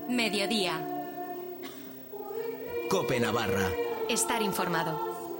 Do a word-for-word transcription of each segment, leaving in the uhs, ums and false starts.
Mediodía. COPE Navarra. Estar informado.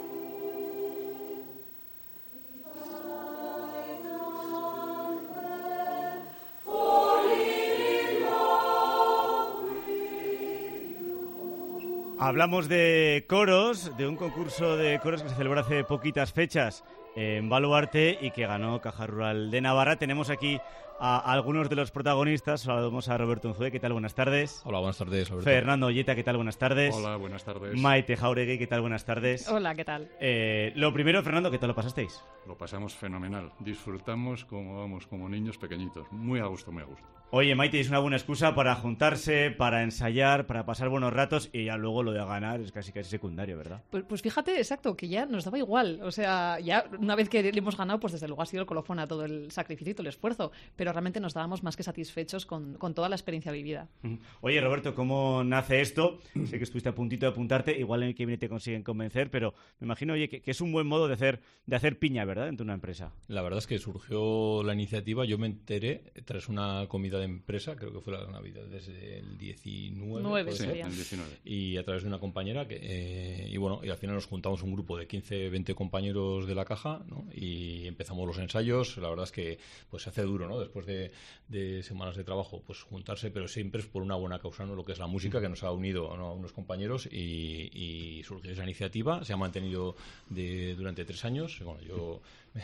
Hablamos de coros, de un concurso de coros que se celebró hace poquitas fechas en Baluarte y que ganó Caja Rural de Navarra. Tenemos aquí a algunos de los protagonistas. Saludamos a Roberto Unzué, ¿qué tal? Buenas tardes. Hola, buenas tardes, Roberto. Fernando Olleta, ¿qué tal? Buenas tardes. Hola, buenas tardes. Maite Jauregui, ¿qué tal? Buenas tardes. Hola, ¿qué tal? Eh, lo primero, Fernando, ¿qué tal lo pasasteis? Lo pasamos fenomenal. Disfrutamos como vamos, como niños pequeñitos. Muy a gusto, muy a gusto. Oye, Maite, es una buena excusa para juntarse, para ensayar, para pasar buenos ratos y ya luego lo de ganar es casi casi secundario, ¿verdad? Pues, pues fíjate, exacto, que ya nos daba igual. O sea, ya una vez que le hemos ganado, pues desde luego ha sido el colofón a todo el sacrificio y todo el esfuerzo. Pero realmente nos dábamos más que satisfechos con, con toda la experiencia vivida. Oye, Roberto, ¿cómo nace esto? Sé que estuviste a puntito de apuntarte, igual en el que viene te consiguen convencer, pero me imagino, oye, que, que es un buen modo de hacer, de hacer piña, ¿verdad?, dentro de una empresa. La verdad es que surgió la iniciativa, yo me enteré tras una comida de empresa, creo que fue la Navidad desde el diecinueve. nueve, Sí, sería. el diecinueve. Y a través de una compañera, que eh, y bueno, y al final nos juntamos un grupo de quince, veinte compañeros de la caja, ¿no? Y empezamos los ensayos. La verdad es que pues se hace duro, ¿no? Después de, de semanas de trabajo, pues juntarse, pero siempre es por una buena causa, ¿no? Lo que es la música, que nos ha unido, ¿no?, a unos compañeros y, y surgió esa iniciativa. Se ha mantenido de, durante tres años. Bueno, yo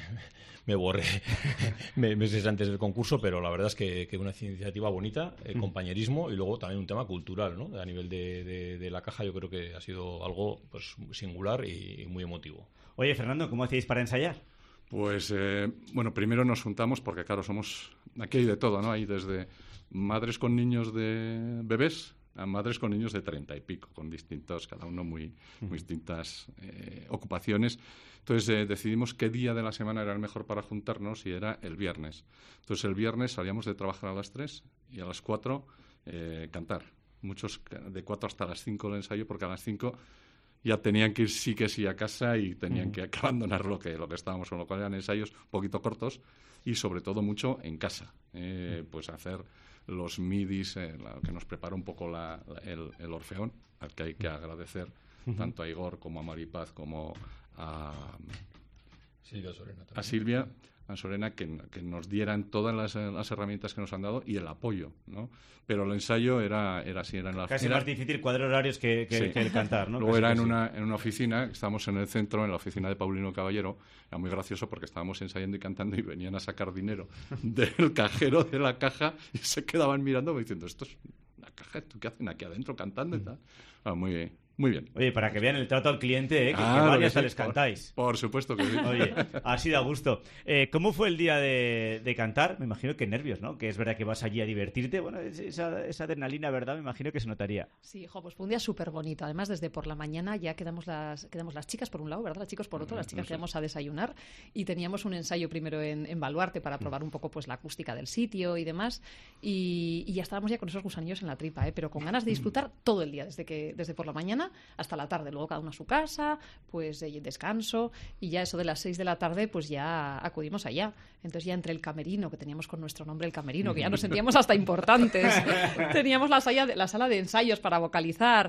me borré meses antes del concurso, pero la verdad es que, que una iniciativa bonita, eh, compañerismo y luego también un tema cultural, ¿no? A nivel de, de, de la caja yo creo que ha sido algo pues singular y, y muy emotivo. Oye, Fernando, ¿cómo hacíais para ensayar? Pues, eh, bueno, primero nos juntamos porque, claro, somos... Aquí hay de todo, ¿no? Hay desde madres con niños de bebés a madres con niños de treinta y pico, con distintos, cada uno muy, muy distintas eh, ocupaciones. Entonces eh, decidimos qué día de la semana era el mejor para juntarnos y era el viernes. Entonces el viernes salíamos de trabajar a las tres y a las cuatro eh, cantar. Muchos de cuatro hasta las cinco el ensayo, porque a las cinco ya tenían que ir sí que sí a casa y tenían uh-huh. que abandonar lo que, lo que estábamos, con lo cual eran ensayos un poquito cortos y sobre todo mucho en casa. Eh, uh-huh. Pues hacer los midis, eh, la, que nos prepara un poco la, la, el, el Orfeón, al que hay que agradecer uh-huh. tanto a Igor como a Maripaz como a Silvia Sorena también. a Silvia a Sorena que, que nos dieran todas las, las herramientas que nos han dado y el apoyo, ¿no? Pero el ensayo era, era así, era en la casi era, más difícil cuadrar horarios que, que, sí. que el cantar, ¿no? Luego casi, era en casi. una, en una oficina, estábamos en el centro, en la oficina de Paulino Caballero. Era muy gracioso porque estábamos ensayando y cantando y venían a sacar dinero del cajero de la caja y se quedaban mirando diciendo, esto es una caja, ¿qué hacen aquí adentro cantando y tal? Ah, muy bien. Muy bien. Oye, para que vean el trato al cliente, ¿eh? que, ah, que varias sí, les cantáis. Por, por supuesto que sí. Oye, así da gusto. Eh, ¿Cómo fue el día de, de cantar? Me imagino que nervios, ¿no? Que es verdad que vas allí a divertirte. Bueno, esa, esa adrenalina, ¿verdad? Me imagino que se notaría. Sí, jo, pues fue un día súper bonito. Además, desde por la mañana ya quedamos las, quedamos las chicas por un lado, ¿verdad? Los chicos por otro. Las chicas no sé. quedamos a desayunar y teníamos un ensayo primero en, en Baluarte para probar un poco pues la acústica del sitio y demás. Y, y ya estábamos ya con esos gusanillos en la tripa, ¿eh? Pero con ganas de disfrutar todo el día, desde, que, desde por la mañana hasta la tarde. Luego cada uno a su casa, pues eh, descanso, y ya eso de las seis de la tarde pues ya acudimos allá. Entonces ya entre el camerino, que teníamos con nuestro nombre el camerino, que ya nos sentíamos hasta importantes, teníamos la sala, de, la sala de ensayos para vocalizar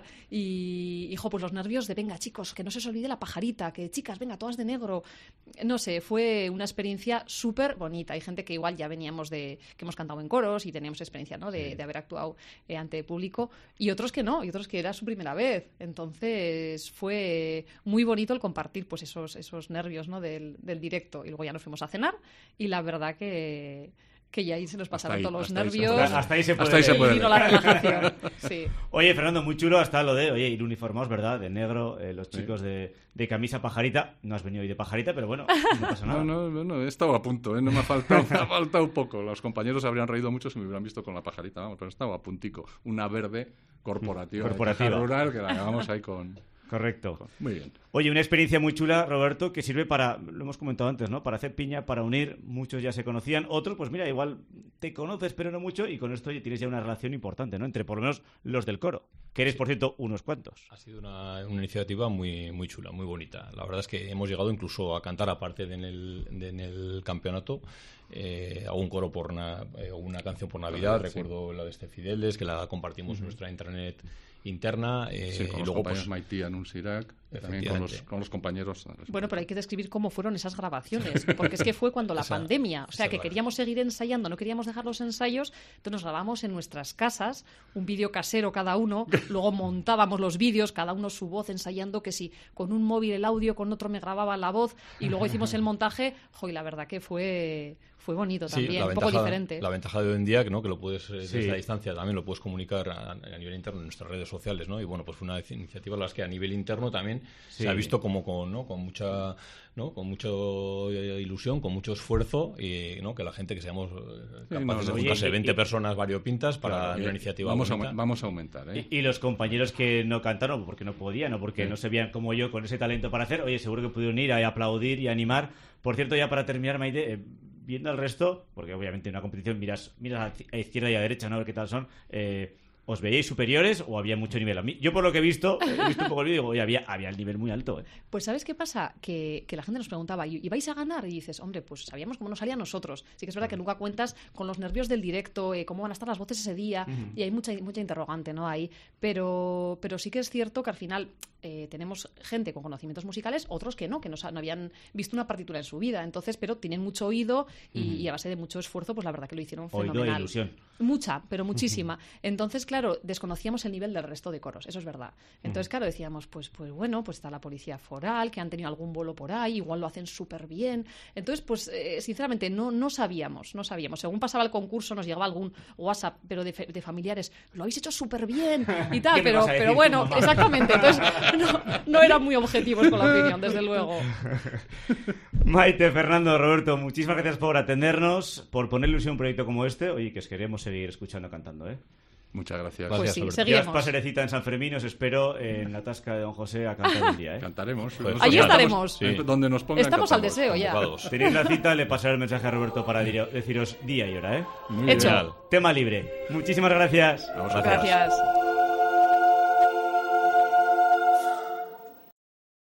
y, hijo, pues los nervios de venga chicos, que no se os olvide la pajarita, que chicas, venga, todas de negro. No sé, fue una experiencia súper bonita. Hay gente que igual ya veníamos de, que hemos cantado en coros y teníamos experiencia, ¿no?, de, de haber actuado eh, ante público, y otros que no, y otros que era su primera vez. Entonces fue muy bonito el compartir pues esos, esos nervios, ¿no?, del, del directo. Y luego ya nos fuimos a cenar y la verdad que, que ya ahí se nos pasaron ahí, todos los hasta nervios. Ahí hasta, hasta ahí se puede, hasta ahí se puede y vino la relajación. Sí. Oye, Fernando, muy chulo hasta lo de, oye, ir uniformados, ¿verdad? De negro, eh, los chicos sí. de, de camisa pajarita. No has venido hoy de pajarita, pero bueno, no pasa nada. No, no, no, he estado a punto, ¿eh? No me ha faltado, me ha faltado un poco. Los compañeros habrían reído mucho si me hubieran visto con la pajarita, vamos, pero estaba a puntico. Una verde corporativa, corporativa. De rural, que la acabamos ahí con... Correcto. Muy bien. Oye, una experiencia muy chula, Roberto, que sirve para, lo hemos comentado antes, ¿no?, para hacer piña, para unir. Muchos ya se conocían, otros, pues mira, igual te conoces, pero no mucho, y con esto tienes ya una relación importante, ¿no?, entre por lo menos los del coro, que eres, por cierto, unos cuantos. Ha sido una, una iniciativa muy, muy chula, muy bonita. La verdad es que hemos llegado incluso a cantar aparte de en el, de en el campeonato. eh, algún coro por na, eh, una canción por Navidad, sí. Recuerdo la de este Fideles, que la compartimos uh-huh. en nuestra intranet interna. Eh, sí, con y los luego, compañeros pues, Maití, Anun Sirac, también con los, con los compañeros. Bueno, pero hay que describir cómo fueron esas grabaciones, porque es que fue cuando la esa, pandemia, o sea, que queríamos seguir ensayando, no queríamos dejar los ensayos, entonces nos grabamos en nuestras casas, un vídeo casero cada uno, luego montábamos los vídeos, cada uno su voz ensayando, que si con un móvil el audio, con otro me grababa la voz, y luego hicimos el montaje, jo, y la verdad que fue... Fue bonito también, sí, un ventaja, poco diferente. La ventaja de hoy en día, ¿no? Que lo puedes, sí. desde la distancia, también lo puedes comunicar a, a nivel interno en nuestras redes sociales, ¿no? Y bueno, pues fue una iniciativa en la que a nivel interno también sí. se ha visto como con, ¿no? con mucha, ¿no? Con mucha ilusión, con mucho esfuerzo, y ¿no? que la gente que seamos capaces sí, no, no, de juntarse veinte y, personas variopintas para claro, una iniciativa vamos bonita. A, vamos a aumentar, ¿eh? Y, y los compañeros que no cantaron, porque no podían, o porque sí. no se veían como yo con ese talento para hacer, oye, seguro que pudieron ir a aplaudir y animar. Por cierto, ya para terminar, Maite, eh, viendo al resto, porque obviamente en una competición miras, miras a izquierda y a derecha, ¿no? A ver qué tal son. Eh, ¿Os veíais superiores o había mucho nivel? A mí, yo por lo que he visto, he visto un poco el vídeo y digo, oye, había, había el nivel muy alto. ¿eh? Pues ¿sabes qué pasa? Que, que la gente nos preguntaba, ¿y vais a ganar? Y dices, hombre, pues sabíamos cómo nos salía a nosotros. Sí que es verdad que nunca cuentas con los nervios del directo, eh, cómo van a estar las voces ese día, uh-huh. y hay mucha, mucha interrogante, ¿no? Ahí. Pero, pero sí que es cierto que al final eh, tenemos gente con conocimientos musicales, otros que no, que no, no habían visto una partitura en su vida. Entonces, pero tienen mucho oído y, uh-huh. y a base de mucho esfuerzo, pues la verdad que lo hicieron fenomenal. Oído e ilusión. Mucha, pero muchísima. Uh-huh. Entonces, claro, desconocíamos el nivel del resto de coros, eso es verdad. Entonces, claro, decíamos, pues, pues bueno, pues está la policía foral, que han tenido algún bolo por ahí, igual lo hacen súper bien. Entonces, pues, eh, sinceramente, no, no sabíamos, no sabíamos. Según pasaba el concurso, nos llegaba algún WhatsApp, pero de, de familiares, lo habéis hecho súper bien y tal, pero, pero bueno, exactamente. Entonces, no, no eran muy objetivos con la opinión, desde luego. Maite, Fernando, Roberto, muchísimas gracias por atendernos, por poner ilusión a un proyecto como este. Oye, que os queremos seguir escuchando cantando, ¿eh? Muchas gracias. Pues gracias sí, Alberto. seguiremos. Ya os pasarecita en San Fermín, os espero en la tasca de Don José a cantar un día, ¿eh? Cantaremos. Pues, allí estaremos. Sí. Donde nos pongan, estamos cantamos. Al deseo ya. Tenéis la cita, le pasaré el mensaje a Roberto para deciros día y hora, ¿eh? Muy Hecho. bien. Tema libre. Muchísimas gracias. A vosotros. Gracias.